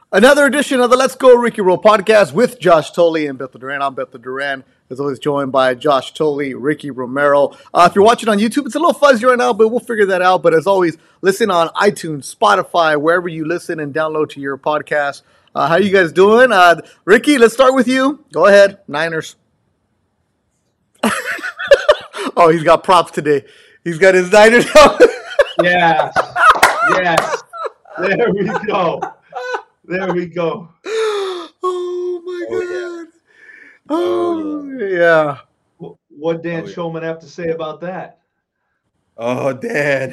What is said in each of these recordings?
Another edition of the Let's Go Ricky Roll podcast with Josh Tolley and Beto Duran. I'm Beto Duran, as always joined by Josh Tolley, Ricky Romero. If you're watching on YouTube, it's a little fuzzy right now, but we'll figure that out. But as always, listen on iTunes, Spotify, wherever you listen and download to your podcast. How you guys doing? Ricky, let's start with you. Go ahead, Niners. Oh, he's got props today. He's got his Niners out. Yes. There we go. There we go. Oh, my God. Oh, yeah. What Dan Shulman have to say about that? Oh, Dan.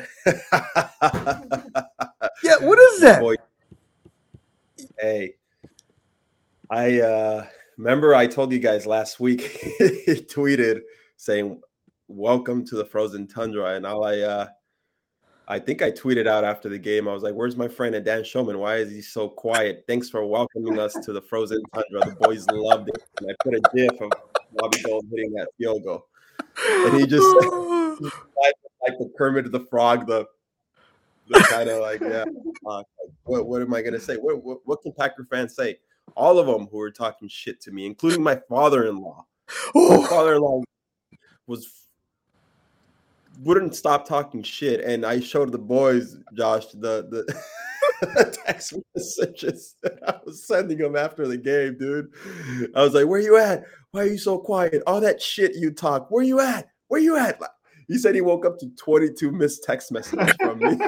Yeah, what is that? Boy. Hey, I remember I told you guys last week, he tweeted saying, "Welcome to the frozen tundra." And I think I tweeted out after the game, I was like, "Where's my friend and Dan Shulman? Why is he so quiet? Thanks for welcoming us to the frozen tundra." The boys loved it. And I put a gif of Bobby Gold hitting that field goal. And he just like the Kermit the Frog, the kind of like, yeah, what am I going to say? What can Packer fans say? All of them who were talking shit to me, including my father-in-law. My father-in-law wouldn't stop talking shit, and I showed the boys, Josh, the text messages that I was sending them after the game, dude. I was like, "Where you at? Why are you so quiet? All that shit you talk. Where you at? Where you at?" He said he woke up to 22 missed text messages from me.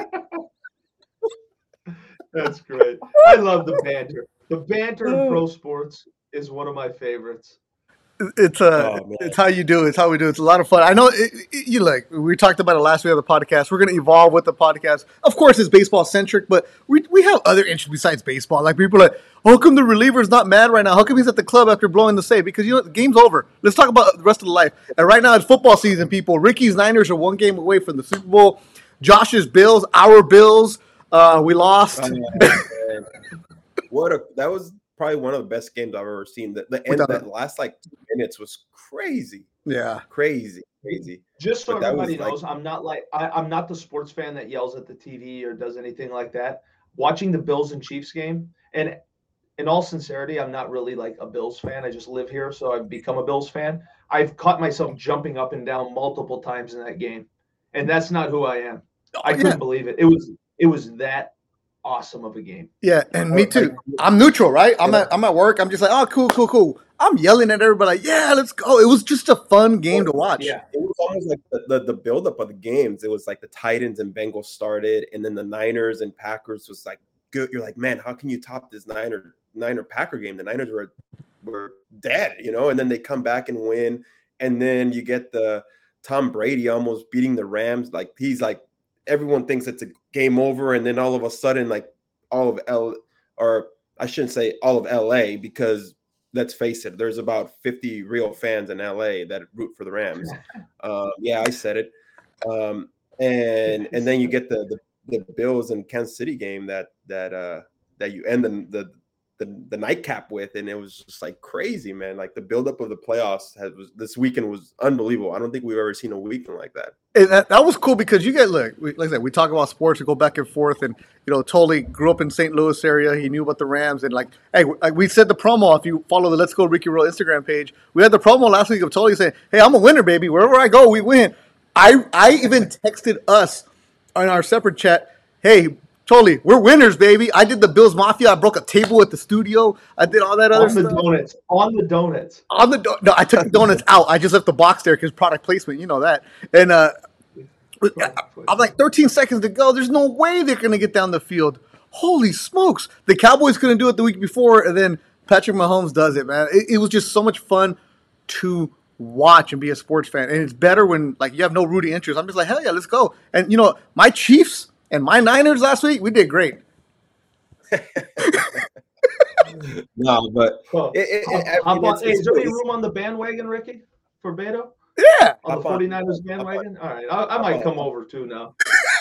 That's great. I love the banter. The banter in pro sports is one of my favorites. It's how you do it. It's how we do it. It's a lot of fun. I know we talked about it last week on the podcast. We're going to evolve with the podcast. Of course, it's baseball centric, but we have other interests besides baseball. Like people are like, how come the reliever's not mad right now? How come he's at the club after blowing the save? Because the game's over. Let's talk about the rest of the life. And right now it's football season, people. Ricky's Niners are one game away from the Super Bowl. Josh's Bills, our Bills. We lost. That was probably one of the best games I've ever seen. The end, that last 2 minutes was crazy. Yeah, crazy. Just so everybody knows, I'm not the sports fan that yells at the TV or does anything like that. Watching the Bills and Chiefs game, and in all sincerity, I'm not really like a Bills fan. I just live here, so I've become a Bills fan. I've caught myself jumping up and down multiple times in that game, and that's not who I am. I couldn't believe it. It was that awesome of a game. Yeah, and me too. I'm neutral, right? I'm at work. I'm just like, oh, cool. I'm yelling at everybody like, yeah, let's go. It was just a fun game to watch. Yeah, it was almost like the buildup of the games. It was like the Titans and Bengals started, and then the Niners and Packers was like good. You're like, man, how can you top this Niner Packer game? The Niners were dead, and then they come back and win, and then you get the Tom Brady almost beating the Rams. Like he's like, everyone thinks it's a game over, and then all of a sudden, like all of LA, because let's face it, there's about 50 real fans in LA that root for the Rams. Yeah, I said it. And then you get the Bills and Kansas City game that you end the nightcap with, and it was just like crazy, man. Like the buildup of the playoffs this weekend was unbelievable. I don't think we've ever seen a weekend like that. And that was cool because you guys like I said, we talk about sports, we go back and forth, and Tolley grew up in St. Louis area. He knew about the Rams, and we said the promo. If you follow the Let's Go Ricky Roll Instagram page, we had the promo last week of Tolley saying, "Hey, I'm a winner, baby. Wherever I go, we win." I even texted us on our separate chat, "Hey, Tolley, we're winners, baby. I did the Bills Mafia. I broke a table at the studio. I did all that other stuff. On the donuts. No, I took the donuts out. I just left the box there because product placement, you know that. And I'm like, 13 seconds to go. There's no way they're going to get down the field. Holy smokes. The Cowboys couldn't do it the week before, and then Patrick Mahomes does it, man. It was just so much fun to watch and be a sports fan. And it's better when you have no rooting interest. I'm just like, hell yeah, let's go. And, my Chiefs and my Niners last week, we did great. No, but is there any room on the bandwagon, Ricky, for Beto? Yeah. On the 49ers bandwagon? All right. I might come over too now.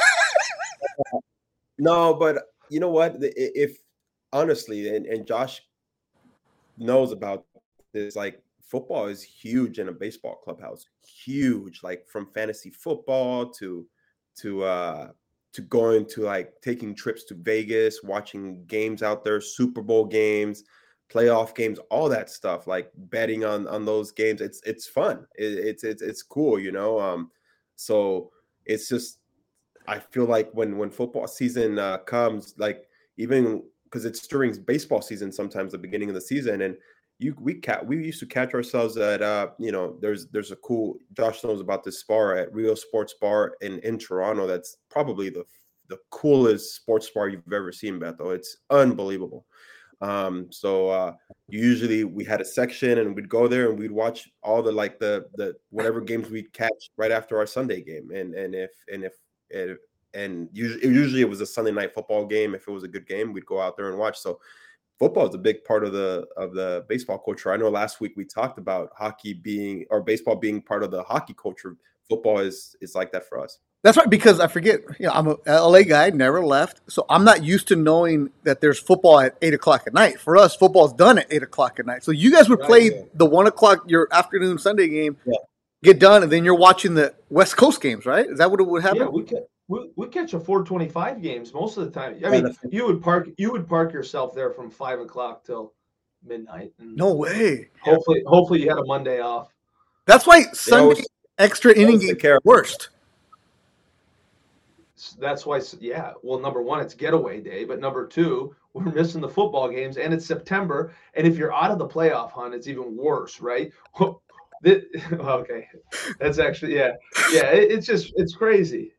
No, but you know what? If honestly, and Josh knows about this, like football is huge in a baseball clubhouse. Huge, like from fantasy football to to going to like taking trips to Vegas, watching games out there, Super Bowl games, playoff games, all that stuff, like betting on those games. It's fun. It's cool, you know. So it's just, I feel like when football season comes, like even because it's during baseball season, sometimes the beginning of the season, and we used to catch ourselves at you know, there's a cool, Josh knows about this bar at Rio Sports Bar in Toronto. That's probably the coolest sports bar you've ever seen, Beto. It's unbelievable. So usually we had a section and we'd go there and we'd watch all the whatever games we'd catch right after our Sunday game, and usually it was a Sunday night football game. If it was a good game, we'd go out there and watch. So football is a big part of the baseball culture. I know last week we talked about baseball being part of the hockey culture. Football is like that for us. That's right, because I forget, you know, I'm a LA guy, never left, so I'm not used to knowing that there's football at 8:00 at night. For us, football's done at 8:00 at night. So you guys would play the 1:00 your afternoon Sunday game, get done, and then you're watching the West Coast games, right? Is that what would happen? Yeah, we catch a 4:25 games most of the time. I mean, you would park yourself there from 5:00 till midnight. And no way. Hopefully you had a Monday off. That's why Sunday extra inning games are worst. That's why, yeah. Well, number one, it's getaway day, but number two, we're missing the football games, and it's September. And if you're out of the playoff hunt, it's even worse, right? Okay, that's actually it's crazy.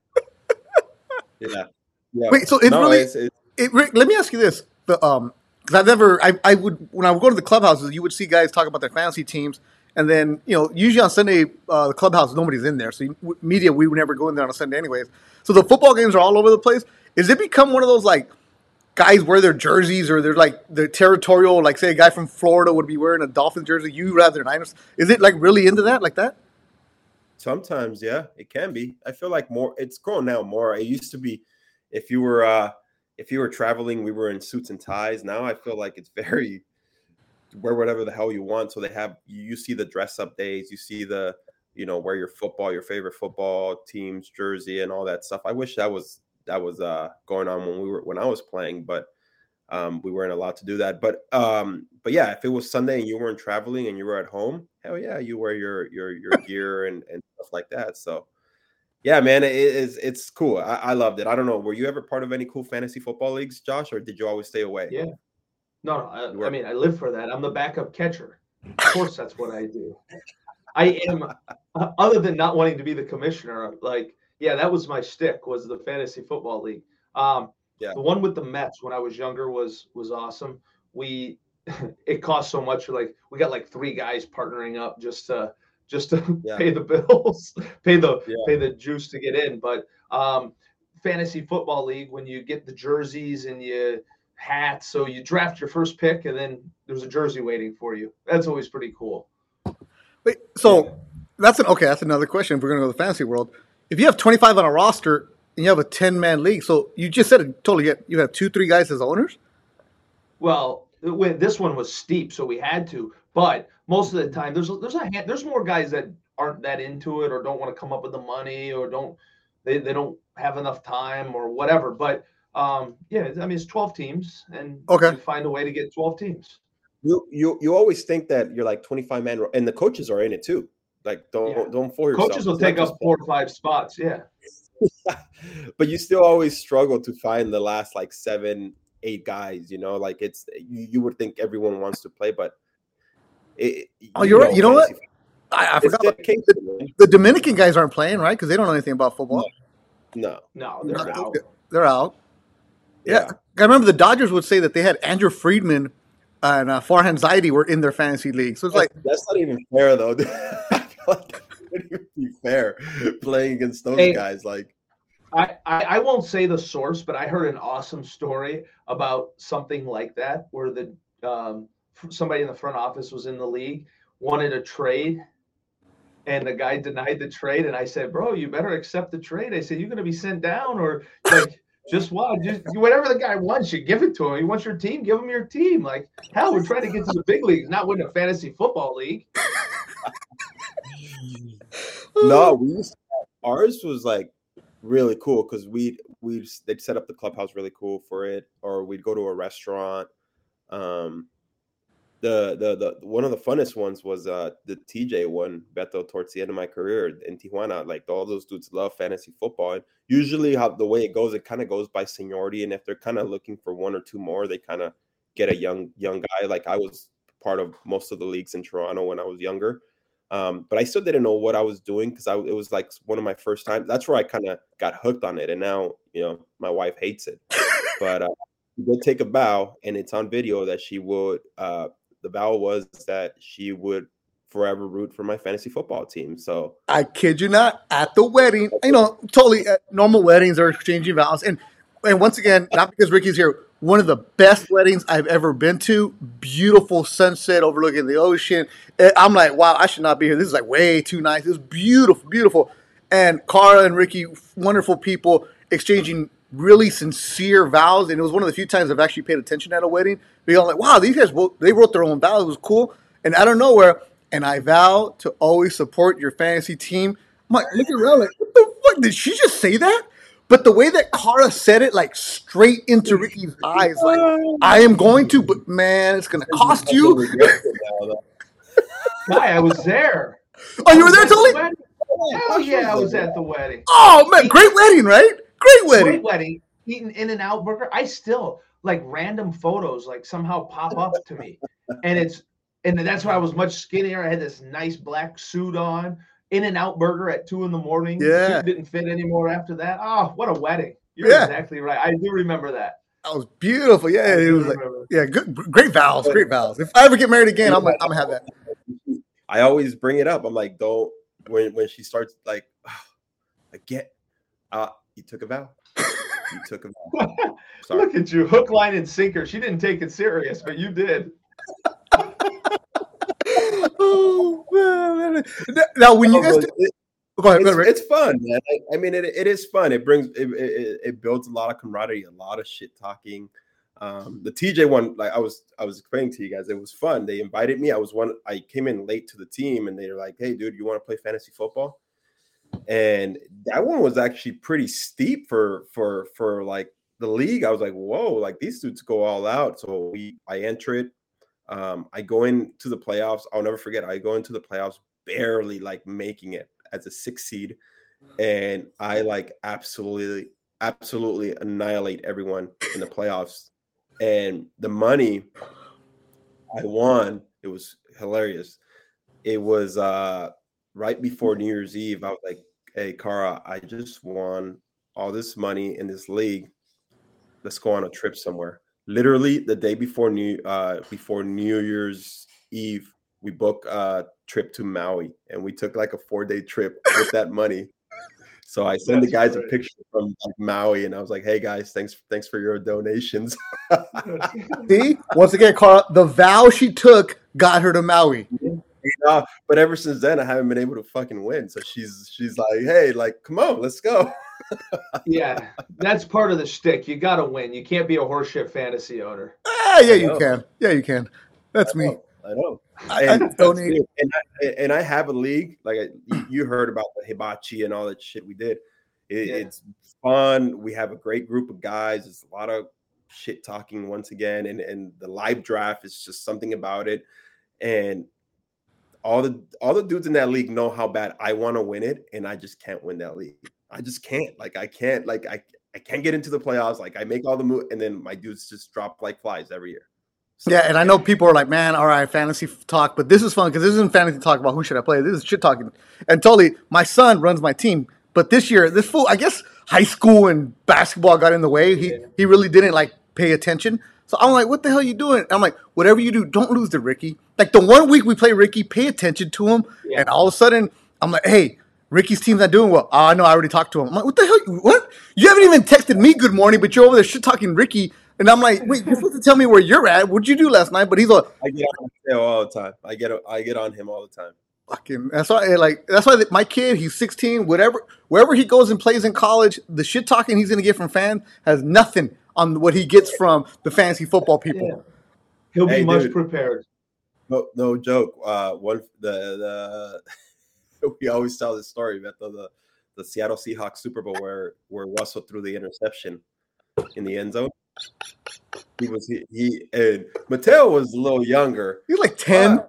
Yeah. Wait, so let me ask you this: because I would when I would go to the clubhouses, you would see guys talk about their fantasy teams. And then, you know, usually on Sunday, the clubhouse, nobody's in there. So media, we would never go in there on a Sunday anyways. So the football games are all over the place. Is it become one of those, like, guys wear their jerseys or they're, like, the territorial, like, say a guy from Florida would be wearing a Dolphins jersey, you rather Niners? Is it, like, really into that, like that? Sometimes, yeah, it can be. I feel like it's growing now more. It used to be if you were traveling, we were in suits and ties. Now I feel like it's very – wear whatever the hell you want. So they have, you see the dress up days, you see the, you know, wear your favorite football team's jersey and all that stuff. I wish that was going on when I was playing, but we weren't allowed to do that. But yeah, if it was Sunday and you weren't traveling and you were at home, hell yeah, you wear your gear and stuff like that. So yeah, man, it's cool. I loved it. I don't know. Were you ever part of any cool fantasy football leagues, Josh, or did you always stay away? Yeah. No, I mean, I live for that. I'm the backup catcher. Of course, that's what I do. I am, other than not wanting to be the commissioner, like, yeah, that was my shtick, was the fantasy football league. The one with the Mets when I was younger was awesome. It cost so much. Like, we got like 3 guys partnering up just to pay the bills, pay the juice to get in. But fantasy football league, when you get the jerseys and hats, so you draft your first pick and then there's a jersey waiting for you. That's always pretty cool. Wait, so that's another question. If we're going to go to the fantasy world, if you have 25 on a roster and you have a 10-man league, so you just said it totally. You have 2-3 guys as owners. Well, this one was steep, so we had to. But most of the time, there's more guys that aren't that into it or don't want to come up with the money or they don't have enough time or whatever. But I mean, it's 12 teams, and you find a way to get 12 teams. You always think that you're like 25 man, and the coaches are in it too. Like don't fool yourself. Coaches will take up 4 or 5 spots, yeah. But you still always struggle to find the last like 7-8 guys. You know, like it's you would think everyone wants to play, but you're right. You know what? I forgot. The Dominican guys aren't playing, right? Because they don't know anything about football. No, they're out. They're out. Yeah. I remember the Dodgers would say that they had Andrew Friedman and Farhan Zaidi were in their fantasy league. So it's that's not even fair, though. I feel like that wouldn't even be fair playing against those guys. Like, I won't say the source, but I heard an awesome story about something like that, where the somebody in the front office was in the league, wanted a trade, and the guy denied the trade. And I said, bro, you better accept the trade. I said, you're going to be sent down, or like. Just whatever the guy wants, you give it to him. He wants your team, give him your team. Like, hell, we're trying to get to the big leagues, not win a fantasy football league. No, ours was like really cool because they'd set up the clubhouse really cool for it, or we'd go to a restaurant. The one of the funnest ones was the TJ one, Beto, towards the end of my career in Tijuana. Like all those dudes love fantasy football, and usually the way it kind of goes by seniority, and if they're kind of looking for one or two more, they kind of get a young guy. Like I was part of most of the leagues in Toronto when I was younger, but I still didn't know what I was doing because it was like one of my first times. That's where I kind of got hooked on it, and now my wife hates it. But we did take a vow, and it's on video that she would. The vow was that she would forever root for my fantasy football team. So I kid you not, at the wedding, totally normal weddings are exchanging vows. And once again, not because Ricky's here, one of the best weddings I've ever been to. Beautiful sunset overlooking the ocean. I'm like, wow, I should not be here. This is like way too nice. It was beautiful, beautiful. And Cara and Ricky, wonderful people, exchanging really sincere vows. And it was one of the few times I've actually paid attention at a wedding. Because I'm like, wow, these guys, they wrote their own vows. It was cool. And out of nowhere, and I vow to always support your fantasy team. I'm like, looking around like, what the fuck? Did she just say that? But the way that Cara said it, like straight into Ricky's eyes, like, I am going to, but man, it's going to cost you. Guy, I was there. Oh, you were there, Tony? Hell yeah, I was at the wedding. Oh, man, great wedding, right? Great wedding. Great wedding. Eating In-N-Out burger. I still, like, random photos, like, somehow pop up to me. And that's why I was much skinnier. I had this nice black suit on. In-N-Out burger at 2 a.m. Yeah. Suit didn't fit anymore after that. Oh, what a wedding. You're exactly right. I do remember that. That was beautiful. Yeah, it was like, great vows. Great vows. If I ever get married again, I'm gonna have that. I always bring it up. I'm like, don't, when she starts like, you took a vow. You took a vow. Sorry. Look at you, hook, line, and sinker. She didn't take it serious, but you did. Oh man! Now, when you guys go ahead, it's fun, man. I mean, it is fun. It brings it builds a lot of camaraderie, a lot of shit talking. The TJ one, like I was explaining to you guys, it was fun. They invited me. I came in late to the team, and they were like, "Hey, dude, you want to play fantasy football?" And that one was actually pretty steep for like the league. I was like, "Whoa!" Like these dudes go all out. So I enter it. I go into the playoffs. I'll never forget. I go into the playoffs barely like making it as a 6 seed, and I like absolutely annihilate everyone in the playoffs. And the money I won, it was hilarious. It was right before New Year's Eve. I was like, "Hey, Cara, I just won all this money in this league. Let's go on a trip somewhere." Literally the day before New Year's Eve, we booked a trip to Maui, and we took like a 4-day trip with that money. So I sent the guys a picture from Maui, and I was like, "Hey guys, thanks for your donations." See, once again, Cara, the vow she took got her to Maui. But ever since then, I haven't been able to fucking win. So she's like, "Hey, like, come on, let's go." Yeah, that's part of the shtick. You got to win. You can't be a horseshit fantasy owner. Yeah, you can. Yeah, you can. That's me. I know. I donate. And I have a league. Like you heard about the hibachi and all that shit we did. It's fun. We have a great group of guys. It's a lot of shit talking once again, and the live draft is just something about it. And all the dudes in that league know how bad I want to win it, and I just can't win that league. I just can't. Like I can't get into the playoffs. Like I make all the moves, and then my dudes just drop like flies every year. So, yeah, and I know people are like, "Man, all right, fantasy talk," but this is fun because this isn't fantasy talk about who should I play. This is shit talking. And totally, my son runs my team, but this year, this fool, I guess high school and basketball got in the way. He really didn't like pay attention. So I'm like, "What the hell are you doing?" And I'm like, "Whatever you do, don't lose to Ricky." Like the 1 week we play Ricky, pay attention to him, and all of a sudden, I'm like, "Hey, Ricky's team's not doing well." Oh, I know, I already talked to him. I'm like, "What the hell? What? You haven't even texted me good morning, but you're over there shit talking Ricky." And I'm like, "Wait, you're supposed to tell me where you're at. What'd you do last night?" But he's like, I get on him all the time. I get on him all the time. Fucking, that's why my kid, he's 16, wherever he goes and plays in college, the shit talking he's gonna get from fans has nothing on what he gets from the fantasy football people. Yeah. He'll be much prepared. No joke. We always tell this story about the the Seattle Seahawks Super Bowl where Russell threw the interception in the end zone. He and Mateo was a little younger. He was like 10,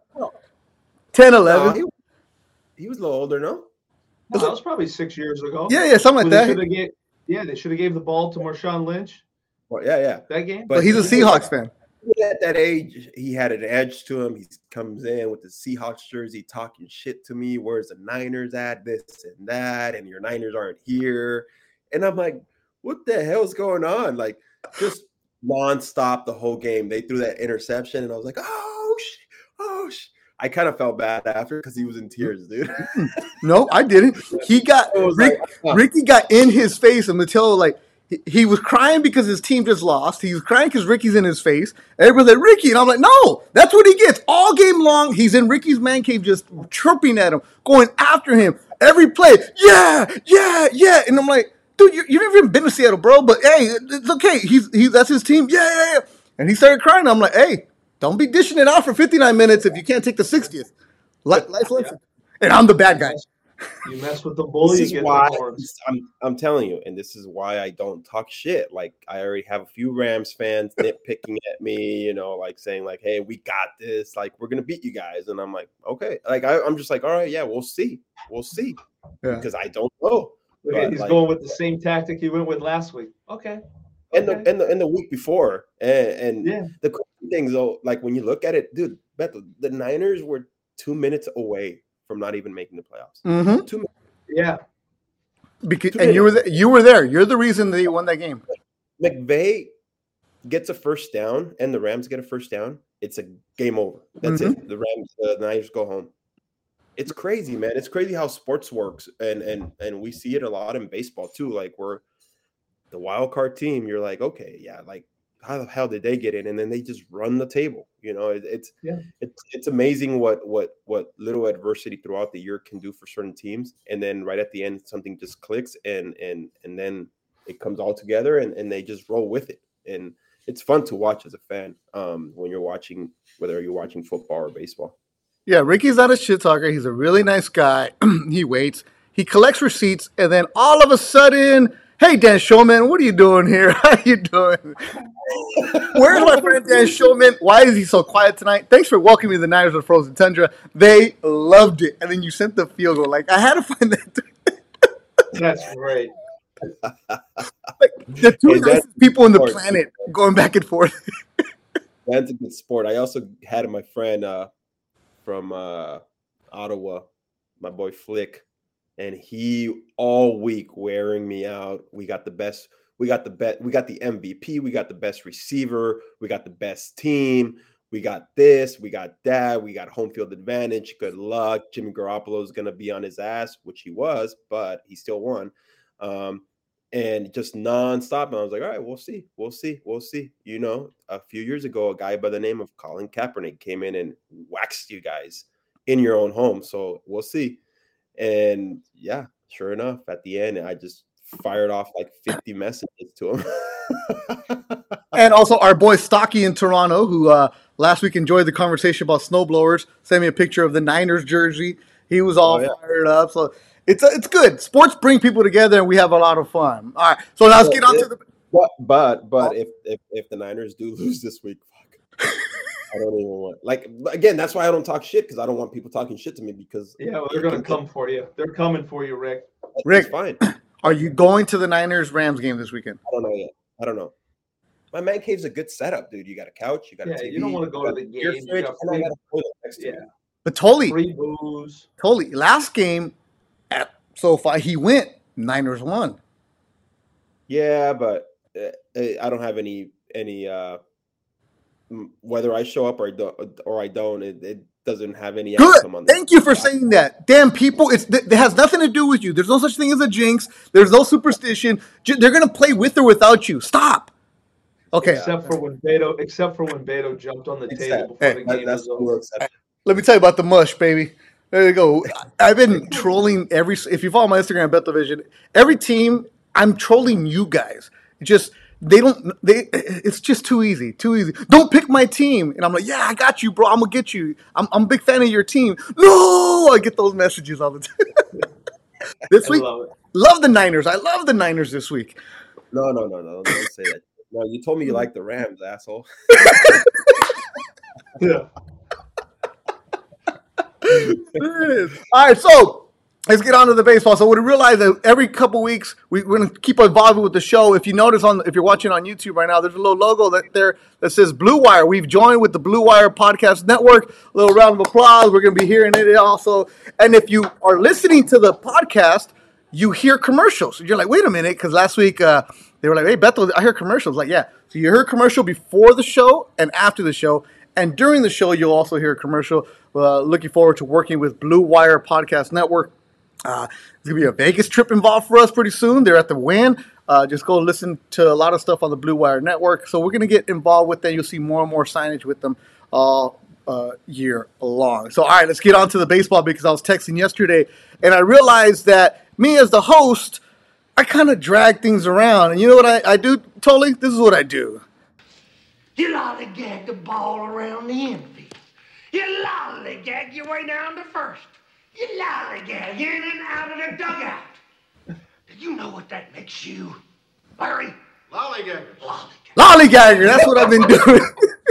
11. No, he was a little older, no? That was probably 6 years ago. Yeah, something like that. They should have gave the ball to Marshawn Lynch. Well, yeah. That game. But he's a Seahawks fan. At that age, he had an edge to him. He comes in with the Seahawks jersey talking shit to me. Where's the Niners at? This and that. And your Niners aren't here. And I'm like, what the hell's going on? Like, just nonstop the whole game. They threw that interception, and I was like, oh, shit. I kind of felt bad after because he was in tears, dude. No, I didn't. He got Ricky got in his face, and Mateo, like, he was crying because his team just lost. He was crying because Ricky's in his face. Everybody's like, Ricky. And I'm like, no, that's what he gets. All game long, he's in Ricky's man cave just chirping at him, going after him. Every play, yeah. And I'm like, dude, you've never even been to Seattle, bro. But, hey, it's okay. That's his team. Yeah. And he started crying. I'm like, hey, don't be dishing it out for 59 minutes if you can't take the 60th. Life lesson. And I'm the bad guy. You mess with the bully. This is why I'm telling you, and this is why I don't talk shit. Like, I already have a few Rams fans nitpicking at me, like saying like, "Hey, we got this. Like, we're gonna beat you guys." And I'm like, "Okay." Like, I'm just like, "All right, yeah, we'll see, yeah. Because I don't know." He's going with the same tactic he went with last week. Okay. And the week before, and the crazy things though, like when you look at it, dude, Beto, the Niners were 2 minutes away from not even making the playoffs. Mm-hmm. 2 minutes. Yeah. And you were there. You're the reason they won that game. McVay gets a first down, and the Rams get a first down. It's a game over. That's it. The Niners go home. It's crazy, man. It's crazy how sports works, and we see it a lot in baseball too. Like, we're the wild card team. You're like, okay, yeah, like how the hell did they get in? And then they just run the table. It's amazing what little adversity throughout the year can do for certain teams. And then right at the end, something just clicks, and then it comes all together, and they just roll with it. And it's fun to watch as a fan when you're watching, whether you're watching football or baseball. Yeah, Ricky's not a shit talker. He's a really nice guy. He waits. He collects receipts, and then all of a sudden, hey, Dan Shulman, what are you doing here? How you doing? Where's my friend Dan Shulman? Why is he so quiet tonight? Thanks for welcoming the Niners of Frozen Tundra. They loved it. And then you sent the field goal. Like, I had to find that. That's great. Like, the two nicest people on the planet going back and forth. That's a good sport. I also had my friend from Ottawa, my boy Flick, and he all week wearing me out. We got the best. We got the MVP. We got the best receiver. We got the best team. We got this. We got that. We got home field advantage. Good luck. Jimmy Garoppolo is going to be on his ass, which he was, but he still won. And just nonstop. And I was like, all right, we'll see. A few years ago, a guy by the name of Colin Kaepernick came in and waxed you guys in your own home. So we'll see. And yeah, sure enough, at the end, I just fired off like 50 messages to him. And also our boy Stocky in Toronto, who last week enjoyed the conversation about snowblowers, sent me a picture of the Niners jersey. He was all fired up. So it's good. Sports bring people together, and we have a lot of fun. All right, so now let's get on to the. But if the Niners do lose this week, fuck. I don't even want. Like, again, that's why I don't talk shit, because I don't want people talking shit to me, because they're gonna come for you. They're coming for you, Rick. Rick, fine. Are you going to the Niners-Rams game this weekend? I don't know yet. I don't know. My man cave's a good setup, dude. You got a couch, you got a TV. You don't want to go to the game. Fridge, and I got a toilet next to me. But totally, free booze. Totally. Last game at SoFi, he went. Niners won. Yeah, but I don't have any. Whether I show up or I don't, it doesn't have any outcome on this. Thank you for saying that. Damn people, it has nothing to do with you. There's no such thing as a jinx. There's no superstition. They're gonna play with or without you. Stop. Okay. Except for when Beto jumped on the table before the game was over. Let me tell you about the mush, baby. There you go. I've been trolling if you follow my Instagram, BetoVision, every team, I'm trolling you guys. It's just too easy. Don't pick my team. And I'm like, yeah, I got you, bro. I'm going to get you. I'm a big fan of your team. No, I get those messages all the time. This week, love the Niners. I love the Niners this week. No. Don't say that. No, you told me you like the Rams, asshole. Yeah. All right, so let's get on to the baseball. So we realize that every couple weeks we're going to keep evolving with the show. If you notice, if you're watching on YouTube right now, there's a little logo that says Blue Wire. We've joined with the Blue Wire Podcast Network. A little round of applause. We're going to be hearing it also. And if you are listening to the podcast, you hear commercials. You're like, wait a minute, because last week they were like, hey, Bethel, I hear commercials. Like, yeah. So you hear a commercial before the show and after the show. And during the show, you'll also hear a commercial. Looking forward to working with Blue Wire Podcast Network. There's going to be a Vegas trip involved for us pretty soon. They're at the Wynn. Just go listen to a lot of stuff on the Blue Wire Network. So we're going to get involved with them. You'll see more and more signage with them all year long. So, all right, let's get on to the baseball because I was texting yesterday, and I realized that me as the host, I kind of drag things around. And you know what I do, Totally? This is what I do. You lollygag the ball around the infield. You lollygag your way down to first. You lollygag in and out of the dugout. Do you know what that makes you, Larry? Lollygagger. Lollygagger. That's what I've been doing.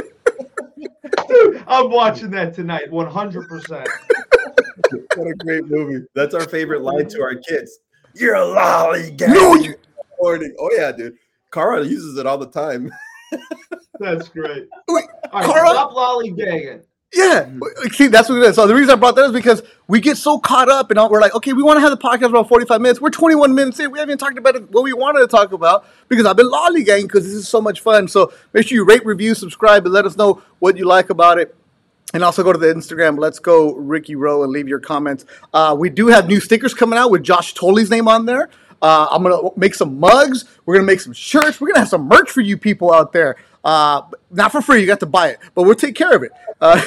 Dude, I'm watching that tonight, 100%. What a great movie. That's our favorite line to our kids. You're a lollygagger. No, you. Oh, yeah, dude. Cara uses it all the time. That's great. Wait, all right, Cara? Stop lollygagging. Yeah. See, that's what it is. So the reason I brought that is because we get so caught up and we're like, okay, we want to have the podcast about 45 minutes. We're 21 minutes in. We haven't even talked about what we wanted to talk about because I've been lollygagging because this is so much fun. So make sure you rate, review, subscribe, and let us know what you like about it. And also go to the Instagram, Let's Go Ricky Rowe, and leave your comments. We do have new stickers coming out with Josh Toley's name on there. I'm going to make some mugs. We're going to make some shirts. We're going to have some merch for you people out there. Not for free. You got to buy it, but we'll take care of it.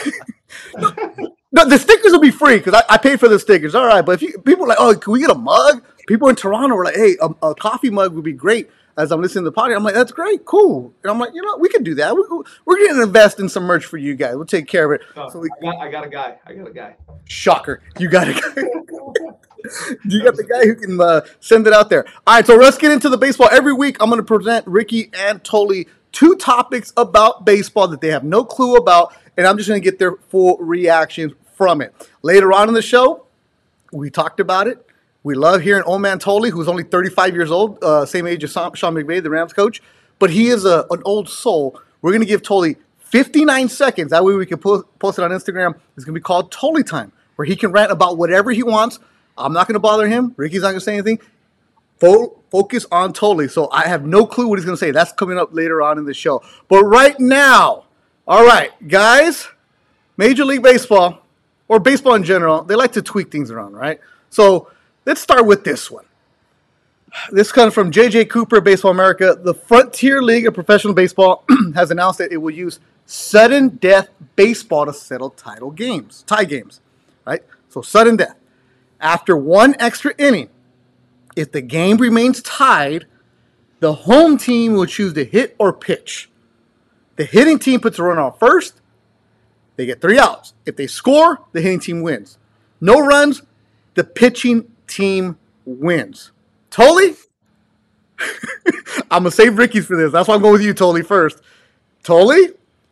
No, the stickers will be free because I paid for the stickers. All right, but if people are like, oh, can we get a mug? People in Toronto were like, hey, a coffee mug would be great. As I'm listening to the podcast, I'm like, that's great, cool. And I'm like, we can do that. We're going to invest in some merch for you guys. We'll take care of it. I got a guy. Shocker. You got a guy. You got the guy who can send it out there. All right, so let's get into the baseball. Every week, I'm going to present Ricky and Toley 2 topics about baseball that they have no clue about, and I'm just going to get their full reaction from it. Later on in the show, we talked about it. We love hearing old man Toley, who's only 35 years old, same age as Sean McVay, the Rams coach, but he is an old soul. We're going to give Toley 59 seconds. That way we can post it on Instagram. It's going to be called Toley Time, where he can rant about whatever he wants. I'm not going to bother him. Ricky's not going to say anything. Focus on Toley. So I have no clue what he's going to say. That's coming up later on in the show. But right now, all right, guys, Major League Baseball, or baseball in general, they like to tweak things around, right? So let's start with this one. This comes from J.J. Cooper, Baseball America. The Frontier League of Professional Baseball has announced that it will use sudden death baseball to settle tie games, right? So sudden death. After one extra inning, if the game remains tied, the home team will choose to hit or pitch. The hitting team puts a runner on first. They get 3 outs. If they score, the hitting team wins. No runs, the pitching team wins. Toley? I'm going to save Ricky's for this. That's why I'm going with you, Toley, first. Toley?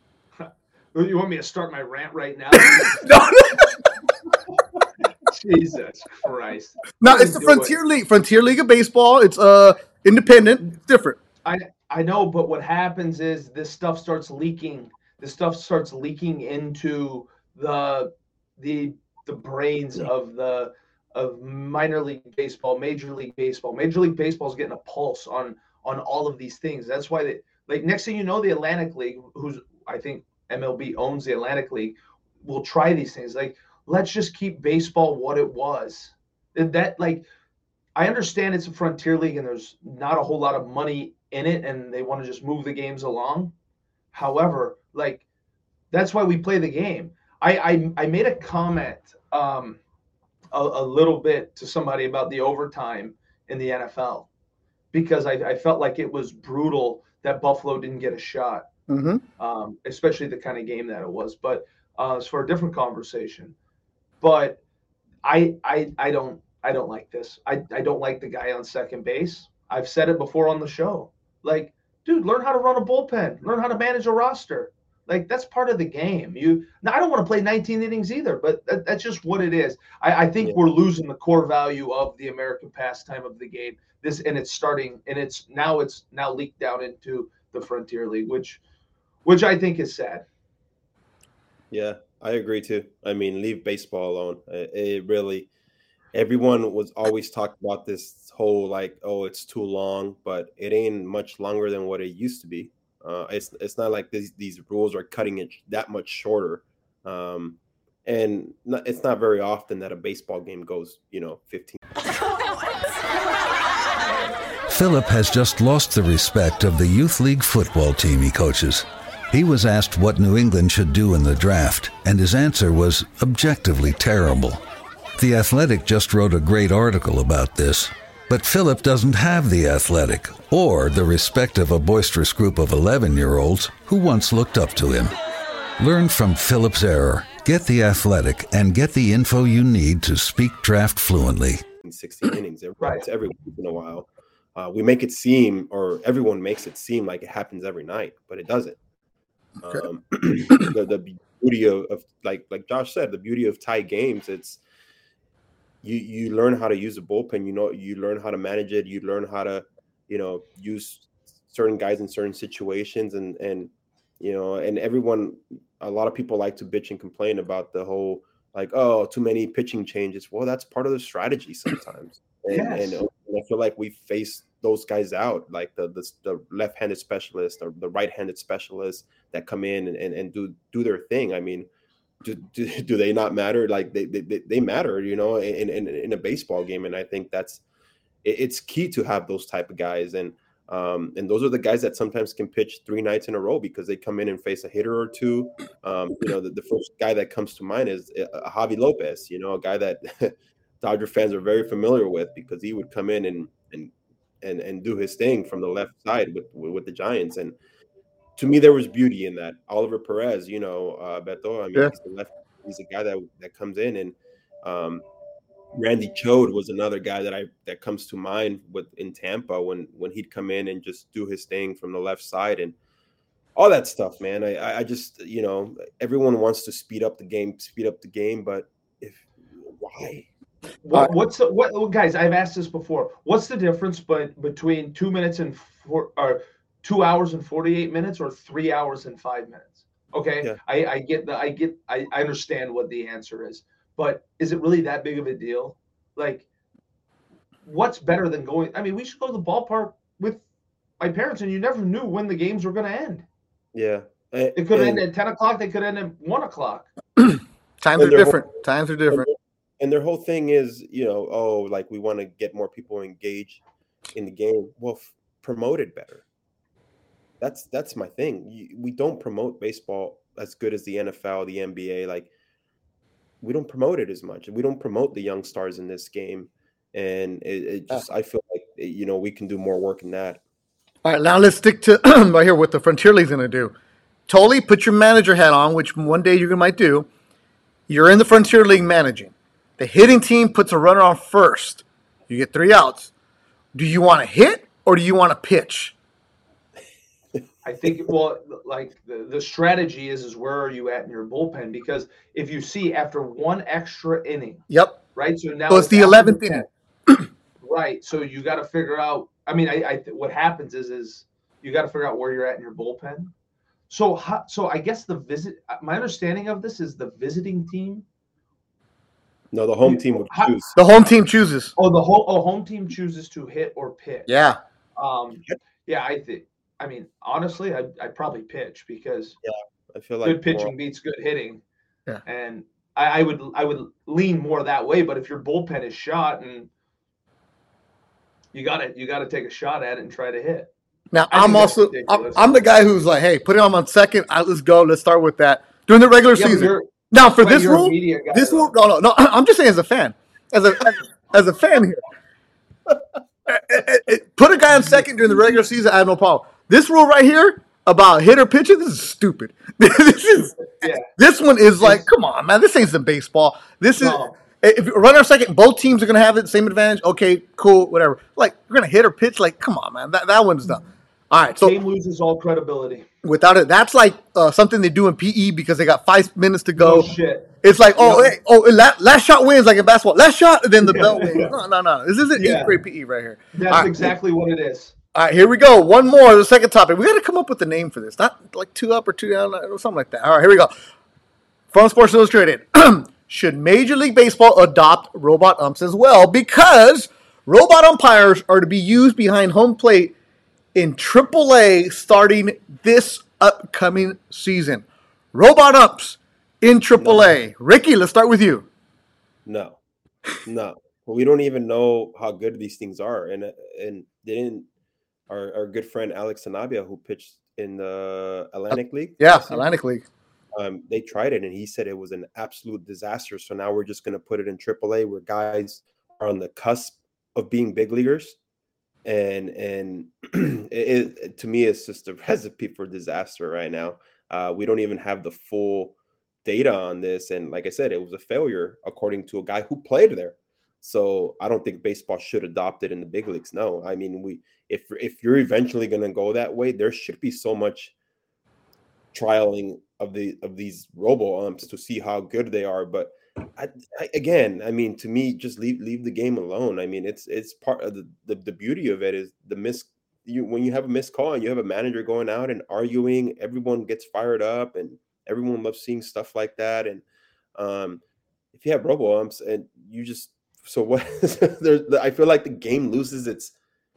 You want me to start my rant right now? No. Jesus Christ. No, it's the Frontier League. Frontier League of Baseball. It's independent. It's different. I know, but what happens is this stuff starts leaking. This stuff starts leaking into the brains of minor league baseball, Major League Baseball. Major League Baseball is getting a pulse on all of these things. That's why next thing you know, the Atlantic League, who's I think MLB owns the Atlantic League, will try these things. Like, let's just keep baseball what it was. I understand it's a Frontier League and there's not a whole lot of money in it and they want to just move the games along. However, that's why we play the game. I made a comment a little bit to somebody about the overtime in the NFL because I felt like it was brutal that Buffalo didn't get a shot, especially the kind of game that it was. But it's for a different conversation. But I I don't like this. I don't like the guy on second base. I've said it before on the show. Like, dude, learn how to run a bullpen. Learn how to manage a roster. Like, that's part of the game. Now, I don't want to play 19 innings either, but that's just what it is. I think we're losing the core value of the American pastime of the game. It's starting, and it's now leaked down into the Frontier League, which I think is sad. Yeah, I agree too. I mean, leave baseball alone. It really, everyone was always talking about this whole like, oh, it's too long, but it ain't much longer than what it used to be. It's not like these rules are cutting it that much shorter. It's not very often that a baseball game goes, 15. Philip has just lost the respect of the youth league football team he coaches. He was asked what New England should do in the draft, and his answer was objectively terrible. The Athletic just wrote a great article about this, but Philip doesn't have the Athletic or the respect of a boisterous group of 11-year-olds who once looked up to him. Learn from Philip's error, get the Athletic, and get the info you need to speak draft fluently. 16 innings every once in a while. We make it seem, or everyone makes it seem like it happens every night, but it doesn't. Okay. The beauty of like Josh said, the beauty of tight games, it's you learn how to use a bullpen. You learn how to manage it. You learn how to use certain guys in certain situations, and everyone. A lot of people like to bitch and complain about the whole like, oh, too many pitching changes. Well, that's part of the strategy sometimes, and I feel like we face those guys out, like the left-handed specialist or the right-handed specialist that come in and do their thing. I mean, do they not matter? Like they matter, in a baseball game. And I think it's key to have those type of guys. And those are the guys that sometimes can pitch 3 nights in a row because they come in and face a hitter or two. The first guy that comes to mind is Javi Lopez, a guy that Dodger fans are very familiar with because he would come in and do his thing from the left side with the Giants. And to me, there was beauty in that. Oliver Perez, Beto, I mean, he's a guy that comes in, and Randy Chode was another guy that comes to mind in Tampa when he'd come in and just do his thing from the left side and all that stuff, man. I just, everyone wants to speed up the game, but why? Guys, I've asked this before. What's the difference between 2 minutes and 2 hours and 48 minutes or 3 hours and 5 minutes? Okay. Yeah. I understand what the answer is, but is it really that big of a deal? Like, what's better than going? I mean, we should go to the ballpark with my parents and you never knew when the games were going to end. Yeah. It could end at 10 o'clock. They could end at 1 o'clock. Times are different. And their whole thing is, like we want to get more people engaged in the game. Well, promote it better. That's my thing. We don't promote baseball as good as the NFL, the NBA. Like, we don't promote it as much. We don't promote the young stars in this game. And I feel like, we can do more work in that. All right, now let's stick to right here what the Frontier League's going to do. Tully, put your manager hat on, which one day you might do. You're in the Frontier League managing. The hitting team puts a runner on first. You get 3 outs. Do you want to hit or do you want to pitch? I think, like the strategy is where are you at in your bullpen? Because if you see after one extra inning, yep, right. So now it's the 11th inning, right? So you got to figure out. I mean, what happens is you got to figure out where you're at in your bullpen. So I guess my understanding of this is the visiting team. No, the home team would choose. The home team chooses. Home team chooses to hit or pitch. Yeah. Yeah, I think. I mean, honestly, I'd probably pitch because I feel like good pitching beats good hitting. Yeah. And I would lean more that way. But if your bullpen is shot and you gotta take a shot at it and try to hit. Now I'm the guy who's like, hey, put it on second. Let's go. Let's start with that during the regular season. Now for this rule, no. I'm just saying as a fan, as a fan here, put a guy on second during the regular season. I have no problem. This rule right here about hit or pitcher, this is stupid. This one is like, come on, man. This ain't some baseball. This is If you run our second, both teams are going to have the same advantage. Okay, cool, whatever. Like, you're going to hit or pitch. Like, come on, man. That one's done. All right. So game loses all credibility. Without it, that's like something they do in PE because they got 5 minutes to go. No shit. It's like, last shot wins, like in basketball. Last shot, and then the bell wins. No. This isn't 8th grade PE right here. That's exactly what it is. All right, here we go. One more, the second topic. We got to come up with a name for this. Not like 2 up or 2 down or something like that. All right, here we go. From Sports Illustrated. Should Major League Baseball adopt robot umps as well? Because robot umpires are to be used behind home plate in AAA starting this upcoming season. Robot umps in AAA. No. Ricky, let's start with you. No. We don't even know how good these things are. And didn't our good friend Alex Sanabia, who pitched in the Atlantic League? Yeah, Atlantic League. They tried it, and he said it was an absolute disaster. So now we're just going to put it in AAA where guys are on the cusp of being big leaguers. And it to me, it's just a recipe for disaster right now. We don't even have the full data on this. And like I said, it was a failure, according to a guy who played there. So I don't think baseball should adopt it in the big leagues. No, I mean, if you're eventually going to go that way, there should be so much trialing of these robo umps to see how good they are. But again, I mean, to me, just leave the game alone. I mean, it's part of the beauty of it is when you have a missed call and you have a manager going out and arguing, everyone gets fired up and everyone loves seeing stuff like that. And if you have robo umps and you just what I feel like the game loses its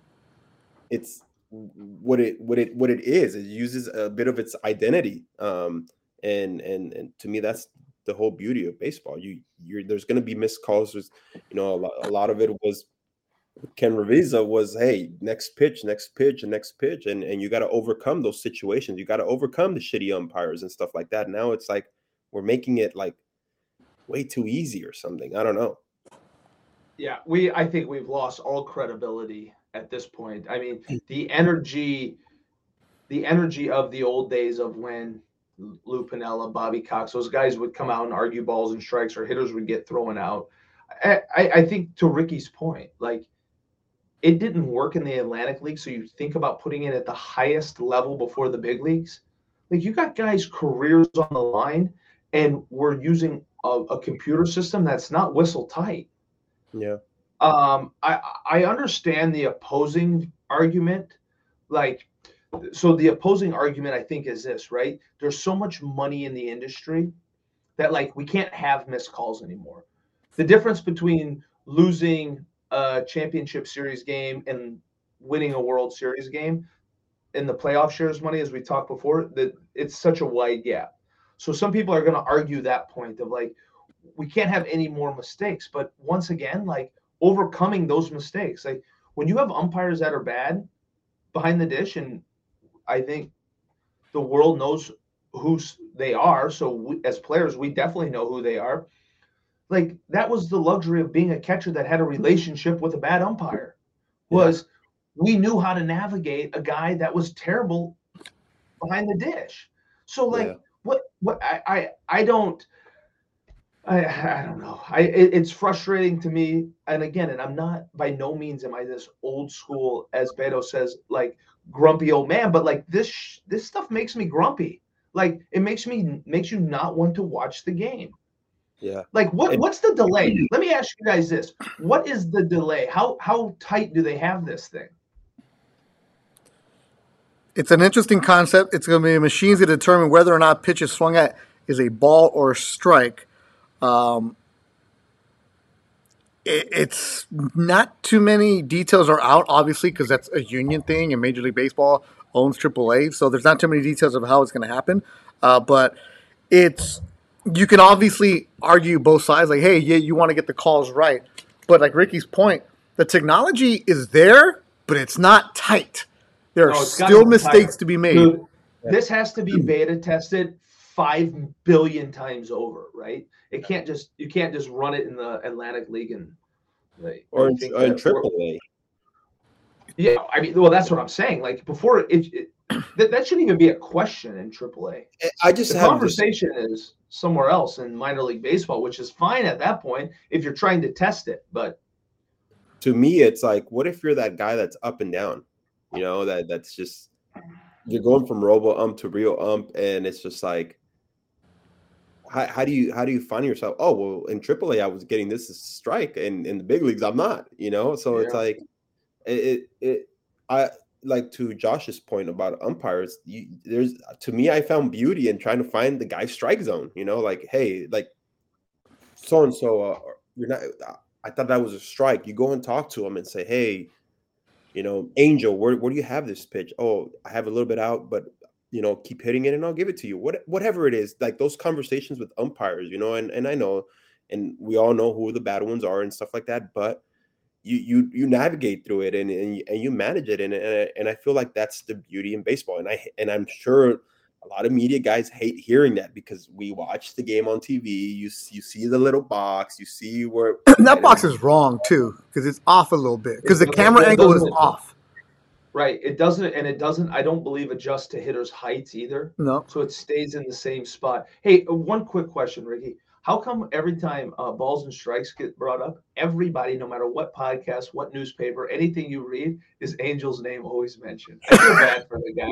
what it is. It uses a bit of its identity. And to me, that's the whole beauty of baseball. There's going to be missed calls. There's, a lot of it was Ken Ravizza was, hey, next pitch, and you got to overcome those situations. You got to overcome the shitty umpires and stuff like that. Now it's like we're making it like way too easy or something. I don't know. Yeah, I think we've lost all credibility at this point. I mean, the energy of the old days of when Lou Piniella, Bobby Cox, those guys would come out and argue balls and strikes, or hitters would get thrown out. I think to Ricky's point, like, it didn't work in the Atlantic League. So you think about putting it at the highest level before the big leagues. Like, you got guys' careers on the line, and we're using a computer system that's not whistle tight. Yeah. I understand the opposing argument. So the opposing argument, I think, is this, right? There's so much money in the industry that, like, we can't have missed calls anymore. The difference between losing a championship series game and winning a World Series game in the playoff shares money, as we talked before, that it's such a wide gap. So some people are going to argue that point of, like, we can't have any more mistakes. But once again, like, overcoming those mistakes, like, when you have umpires that are bad behind the dish, and I think the world knows who they are. So as players, we definitely know who they are. Like, that was the luxury of being a catcher that had a relationship with a bad umpire, was we knew how to navigate a guy that was terrible behind the dish. So, like, I don't know. It's frustrating to me. And again, and I'm not, by no means am I this old school, as Beto says, like, grumpy old man, but like this stuff makes me grumpy. Like, it makes you not want to watch the game. Yeah. Like, what's the delay? Let me ask you guys this. What is the delay? How tight do they have this thing? It's an interesting concept. It's going to be machines that determine whether or not pitch is swung at is a ball or a strike. It's not too many details are out, obviously, because that's a union thing, and Major League Baseball owns AAA, so there's not too many details of how it's going to happen. But you can obviously argue both sides, like, hey, yeah, you want to get the calls right. But like Ricky's point, the technology is there, but it's not tight. There are still mistakes to be made. Dude, this has to be beta tested 5 billion times over, right? You can't just run it in the Atlantic League or in AAA. Yeah, I mean, well, that's what I'm saying. Like before, that shouldn't even be a question in AAA. The conversation is somewhere else in minor league baseball, which is fine at that point if you're trying to test it. But to me, it's like, what if you're that guy that's up and down? You know, that's just you're going from robo ump to real ump, and it's just like, how do you find yourself? Oh, well, in AAA, I was getting this strike, and in the big leagues, I'm not. You know, so it's like I like to Josh's point about umpires. To me, I found beauty in trying to find the guy's strike zone. You know, like, hey, like so and so, you're not. I thought that was a strike. You go and talk to him and say, hey, you know, Angel, where do you have this pitch? Oh, I have a little bit out, but you know, keep hitting it and I'll give it to you. Whatever it is, like those conversations with umpires, you know, and I know, and we all know who the bad ones are and stuff like that, but you navigate through it and you manage it, and I feel like that's the beauty in baseball, and I'm sure a lot of media guys hate hearing that because we watch the game on TV. You see the little box, you see where that box is wrong too because it's off a little bit because the camera angle is off. Right, it doesn't. I don't believe adjust to hitters' heights either. No, so it stays in the same spot. Hey, one quick question, Ricky. How come every time balls and strikes get brought up, everybody, no matter what podcast, what newspaper, anything you read, is Angel's name always mentioned? I feel bad for the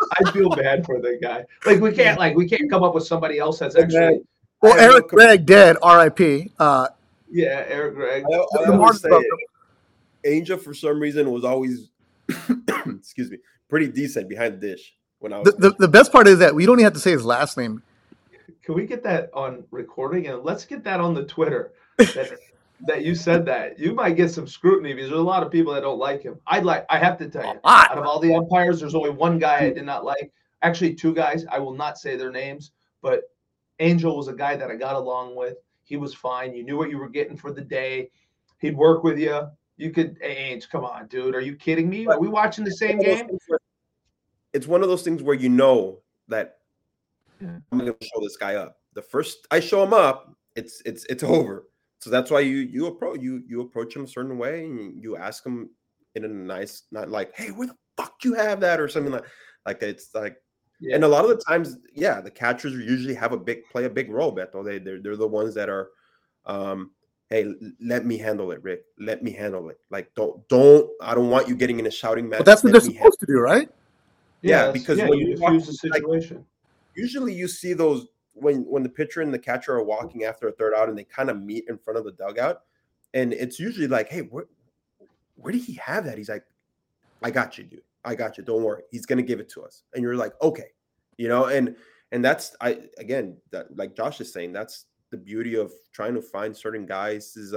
guy. Like we can't come up with somebody else that's actually. Well, Eric Gregg dead, R.I.P. Yeah, Eric Gregg. I always say Angel for some reason was always, excuse me, pretty decent behind the dish when I was. The best part is that we don't even have to say his last name. Can we get that on recording, and let's get that on the Twitter that you said that? You might get some scrutiny because there's a lot of people that don't like him. I have to tell you, out of all the umpires, there's only one guy I did not like. Actually, two guys. I will not say their names, but Angel was a guy that I got along with. He was fine. You knew what you were getting for the day. He'd work with you. You could, hey, Ainge, come on, dude. Are you kidding me? Are we watching the same game? It's one of those things where you know that I'm going to show this guy up. The first I show him up, it's over. So that's why you approach him a certain way, and you ask him in a nice, not like, hey, where the fuck do you have that, or something like that. It's like, yeah. And a lot of the times, yeah, the catchers usually play a big role, Beto. They're the ones that are, hey, let me handle it, Rick. Let me handle it. Like, I don't want you getting in a shouting match. But that's what they're supposed to do, right? Yeah, because when you diffuse the situation. Like, usually you see those when the pitcher and the catcher are walking after a third out and they kind of meet in front of the dugout. And it's usually like, hey, where did he have that? He's like, I got you, dude. I got you. Don't worry. He's going to give it to us. And you're like, okay, you know, and that's, like Josh is saying, that's the beauty of trying to find certain guys is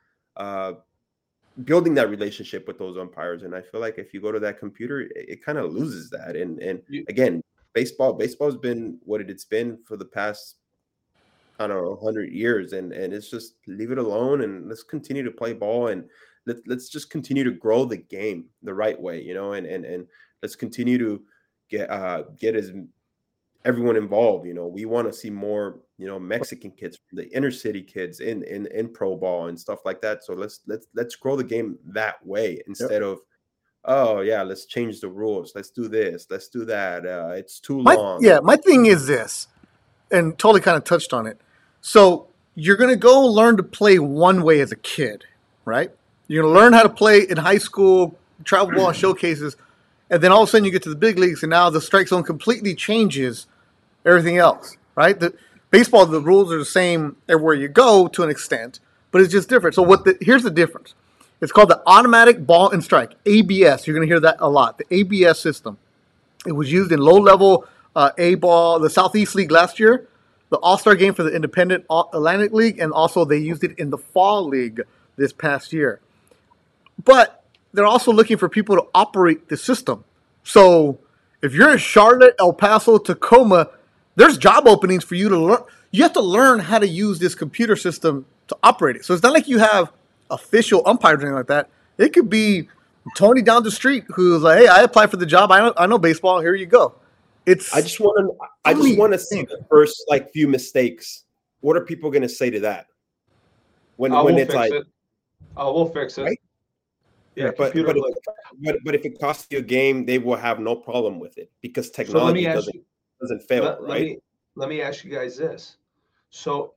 building that relationship with those umpires. And I feel like if you go to that computer, it kind of loses that. And again, baseball's been what it's been for the past, I don't know, 100 years. And it's just leave it alone and let's continue to play ball and let's just continue to grow the game the right way, you know, and let's continue to get as everyone involved. You know, we want to see more, you know, Mexican kids, the inner city kids in pro ball and stuff like that. So let's grow the game that way instead of, oh yeah, let's change the rules. Let's do this. Let's do that. It's too long. Yeah, my thing is this, and totally kind of touched on it. So you're gonna go learn to play one way as a kid, right? You're gonna learn how to play in high school, travel ball showcases, and then all of a sudden you get to the big leagues, and now the strike zone completely changes everything else, right? The baseball, the rules are the same everywhere you go to an extent, but it's just different. So here's the difference. It's called the automatic ball and strike, ABS. You're going to hear that a lot, the ABS system. It was used in low-level A-ball, the Southeast League last year, the All-Star game for the Independent Atlantic League, and also they used it in the Fall League this past year. But they're also looking for people to operate the system. So if you're in Charlotte, El Paso, Tacoma, there's job openings for you to learn. You have to learn how to use this computer system to operate it. So it's not like you have official umpires or anything like that. It could be Tony down the street who's like, hey, I applied for the job. I know baseball. Here you go. I just want to see the first few mistakes. What are people going to say to that? When it's like, we'll fix it. Right? Yeah, but if it costs you a game, they will have no problem with it because technology doesn't fail, right? Let me ask you guys this. So,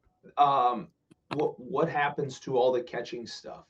what happens to all the catching stuff,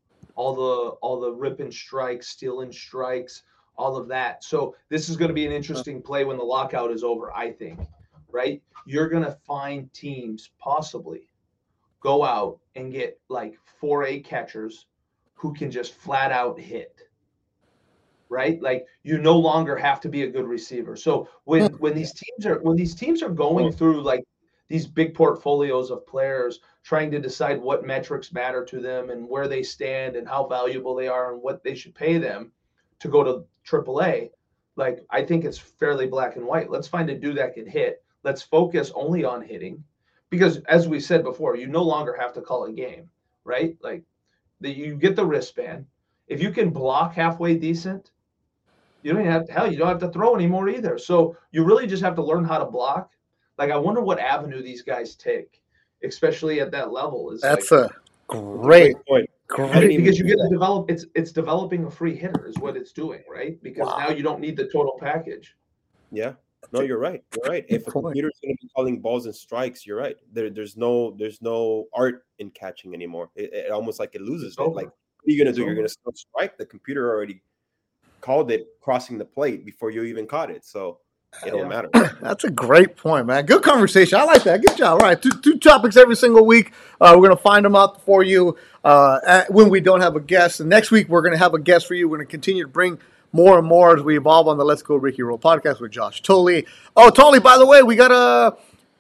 all the rip and strikes, steal and strikes, all of that? So this is going to be an interesting play when the lockout is over, I think, right? You're going to find teams possibly go out and get like 4A catchers who can just flat out hit, right? Like you no longer have to be a good receiver. So when these teams are going through like these big portfolios of players, trying to decide what metrics matter to them and where they stand and how valuable they are and what they should pay them to go to AAA, like I think it's fairly black and white. Let's find a dude that can hit. Let's focus only on hitting, because as we said before, you no longer have to call a game, right? Like you get the wristband. If you can block halfway decent, you don't have to throw anymore either. So you really just have to learn how to block. Like I wonder what avenue these guys take, especially at that level. That's like, a great point. Great. Because you get to develop, it's developing a free hitter is what it's doing, right? Because now you don't need the total package. Yeah. No, you're right. You're right. If a computer's going to be calling balls and strikes, you're right. There's no art in catching anymore. It almost like it loses it. Like, what are you going to do? You're going to still strike. The computer already called it crossing the plate before you even caught it. So it don't matter. That's a great point, man. Good conversation. I like that. Good job. All right. Two topics every single week. We're going to find them out for you when we don't have a guest. And next week, we're going to have a guest for you. We're going to continue to bring more and more as we evolve on the Let's Go Ricky Roll podcast with Josh Tolley. Oh, Tolley, by the way, we got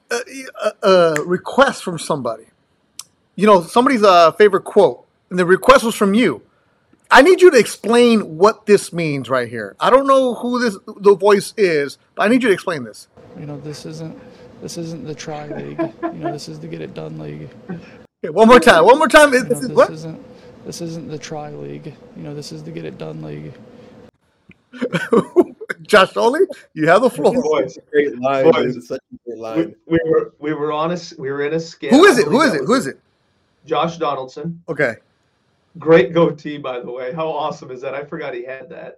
a request from somebody. You know, somebody's favorite quote, and the request was from you. I need you to explain what this means right here. I don't know who the voice is, but I need you to explain this. You know, this isn't the try league. You know, this is the get it done league. Okay, one more time. This isn't the try league. You know, this is the get it done league. Josh Tolley, you have the floor. Boys, great line. It's such a great line. We were honest. We were in a scale. Who is it? Josh Donaldson. Okay. Great goatee, by the way. How awesome is that? I forgot he had that.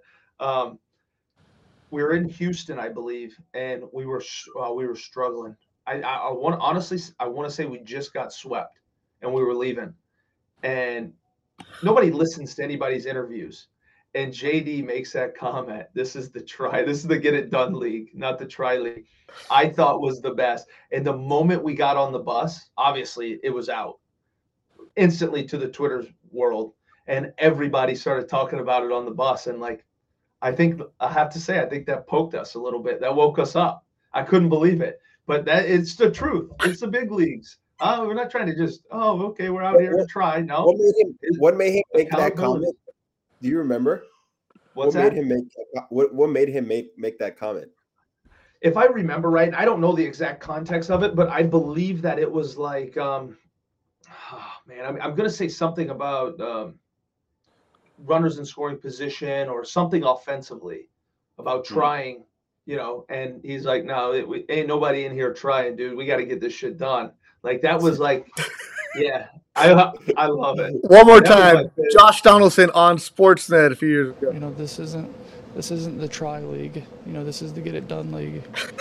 We were in Houston, I believe, and we were struggling. I want to say we just got swept, and we were leaving, and nobody listens to anybody's interviews. And JD makes that comment. This is the get it done league, not the try league. I thought was the best. And the moment we got on the bus, obviously it was out instantly to the Twitter world, and everybody started talking about it on the bus. And like, I think that poked us a little bit. That woke us up. I couldn't believe it, but it's the truth. It's the big leagues. We're not trying to just, okay, we're out here to try. No. What made him make that comment? Do you remember? What made him make that comment? If I remember right, I don't know the exact context of it, but I believe that it was like, I'm going to say something about runners in scoring position or something offensively about trying, you know, and he's like, no, ain't nobody in here trying, dude. We got to get this shit done. Like that was like, yeah, I love it. One more time, Josh Donaldson on Sportsnet a few years ago. You know, this isn't the try league. You know, this is the get it done league.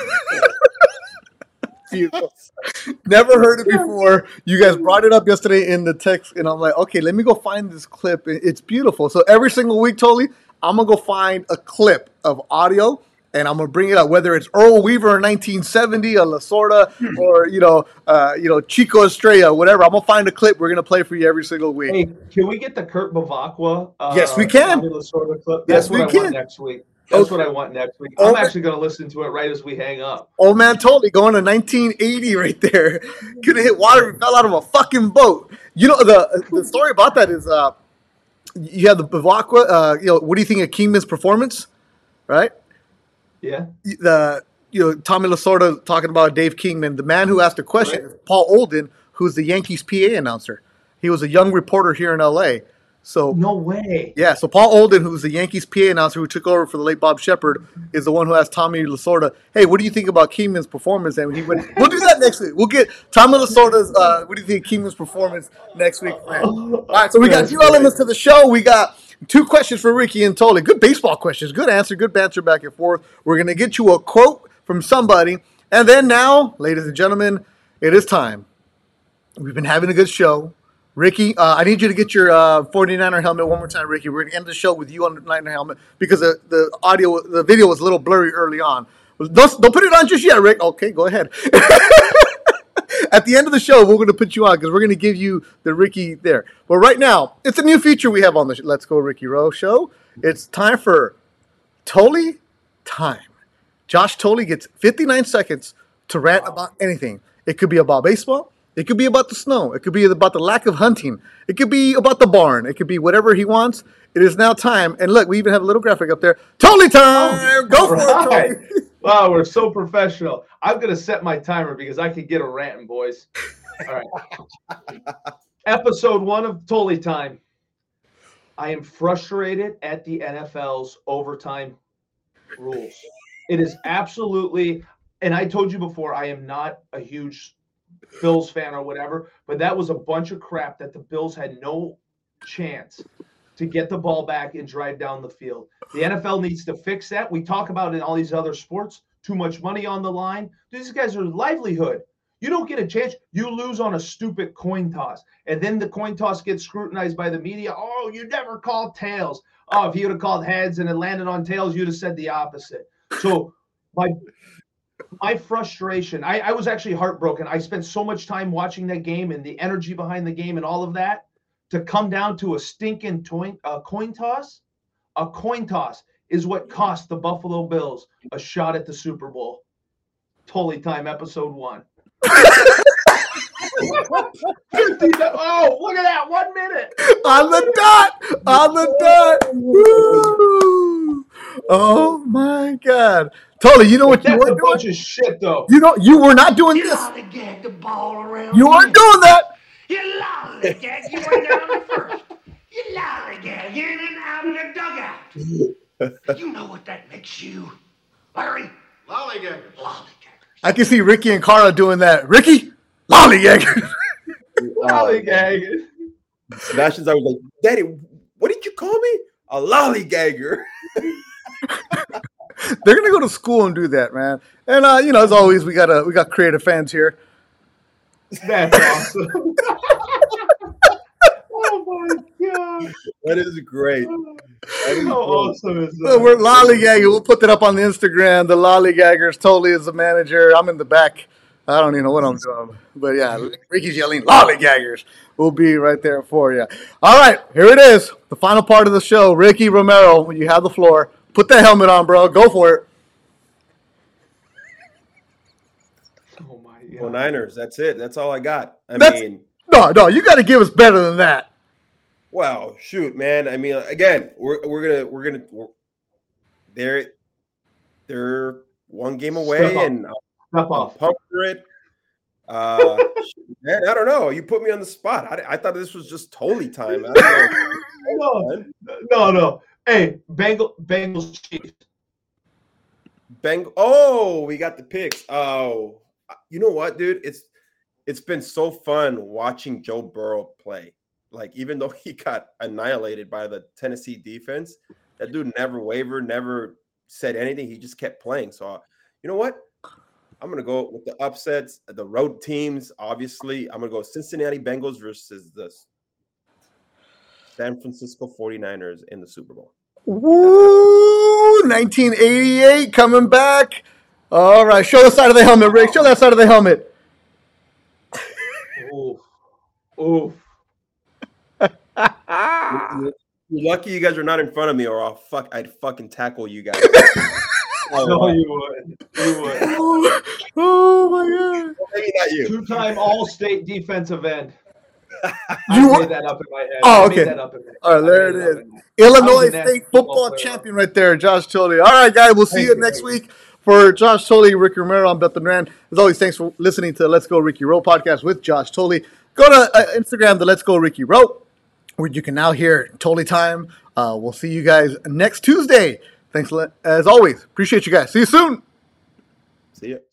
Never heard it before. You guys brought it up yesterday in the text, and I'm like, okay, let me go find this clip. It's beautiful. So every single week, Tolley, I'm gonna go find a clip of audio, and I'm gonna bring it up, whether it's Earl Weaver in 1970, a Lasorda, or Chico Estrella, whatever. I'm gonna find a clip. We're gonna play for you every single week. Hey, can we get the Kurt Bavacqua? Yes, we can. Clip? Yes, we can. Want next week. That's what I want next week. I'm actually going to listen to it right as we hang up. Old man Tolley going to 1980 right there. Could have hit water and fell out of a fucking boat. You know, the story about that is you have the Bavacqua. What do you think of Kingman's performance? Right? Yeah. Tommy Lasorda talking about Dave Kingman. The man who asked the question is Paul Olden, who's the Yankees PA announcer. He was a young reporter here in L.A., So no way. Yeah, so Paul Olden, who's the Yankees PA announcer who took over for the late Bob Shepard, is the one who asked Tommy Lasorda, hey, what do you think about Kingman's performance? And he went, we'll do that next week. We'll get Tommy Lasorda's, what do you think of Kingman's performance next week? All right, so we got two elements to the show. We got 2 questions for Ricky and Tolly. Good baseball questions. Good answer. Good banter back and forth. We're going to get you a quote from somebody. And then now, ladies and gentlemen, it is time. We've been having a good show. Ricky, I need you to get your 49er helmet one more time, Ricky. We're going to end the show with you on the Niner helmet because the video was a little blurry early on. Don't put it on just yet, Rick. Okay, go ahead. At the end of the show, we're going to put you on because we're going to give you the Ricky there. But right now, it's a new feature we have on the Let's Go Ricky Rowe show. It's time for Tolly Time. Josh Tolly gets 59 seconds to rant about anything. It could be about baseball. It could be about the snow. It could be about the lack of hunting. It could be about the barn. It could be whatever he wants. It is now time. And look, we even have a little graphic up there. Tolly time! Go for it, Tolly. Wow, we're so professional. I'm going to set my timer because I can get a ranting, boys. All right. Episode 1 of Tolly Time. I am frustrated at the NFL's overtime rules. It is absolutely, and I told you before, I am not a huge Bills fan or whatever, but that was a bunch of crap that the Bills had no chance to get the ball back and drive down the field. The NFL needs to fix that. We talk about it in all these other sports, too much money on the line. These guys are livelihood. You don't get a chance. You lose on a stupid coin toss. And then the coin toss gets scrutinized by the media. Oh, you never called tails. Oh, if you would have called heads and it landed on tails, you'd have said the opposite. So my frustration, I was actually heartbroken. I spent so much time watching that game and the energy behind the game and all of that to come down to a stinking coin toss. A coin toss is what cost the Buffalo Bills a shot at the Super Bowl. Tolly Time, episode 1. Oh, look at that. 1 minute. On the dot. On the dot. Woo. Oh, my God. Tolly, you know what you were doing? That's a bunch of shit, though. You were not doing this. Lollygag the ball around. You weren't doing that. You lollygag. You went down the first. You lollygag in and out of the dugout. You know what that makes you, Larry? Lollygaggers. Lollygaggers. I can see Ricky and Carla doing that. Ricky, lollygag. Lollygag. Sebastian's always like, Daddy, what did you call me? A lollygagger. They're gonna go to school and do that, man. And as always, we got creative fans here. That's awesome. Oh my God. That is great. That is How awesome is that? So we're lollygagging. We'll put that up on the Instagram. The lollygaggers. Totally is the manager. I'm in the back. I don't even know what I'm doing. But yeah, Ricky's yelling lollygaggers. We'll be right there for you. All right, here it is. The final part of the show. Ricky Romero, when you have the floor, put that helmet on, bro. Go for it. Oh my God. Well, Niners. That's it. That's all I got. No, you got to give us better than that. Well, shoot, man. I mean, again, they're one game away, and I'm pumped for it. Man, I don't know. You put me on the spot. I thought this was just Tolly time. I don't know. No. Hey, Bengals Chiefs. Oh, we got the picks. Oh, you know what, dude? It's been so fun watching Joe Burrow play. Like, even though he got annihilated by the Tennessee defense, that dude never wavered, never said anything. He just kept playing. So, you know what? I'm going to go with the upsets, the road teams, obviously. I'm going to go Cincinnati Bengals versus the San Francisco 49ers in the Super Bowl. Woo! 1988 coming back. All right. Show the side of the helmet, Rick. Show that side of the helmet. Oof. You're lucky you guys are not in front of me, or I'd fucking tackle you guys. No, you would. Oh my God! Maybe not you. 2-time All-State defensive end. You I made that up in my head. Oh, okay. All right, there it is. I Illinois was a State football champion right there, Josh Tolly. All right, guys, we'll see you next week. For Josh Tolly, Ricky Romero, I'm Beth Duran. As always, thanks for listening to the Let's Go Ricky Rowe podcast with Josh Tolly. Go to Instagram, the Let's Go Ricky Rowe, where you can now hear Tolly Time. We'll see you guys next Tuesday. Thanks as always. Appreciate you guys. See you soon. See ya.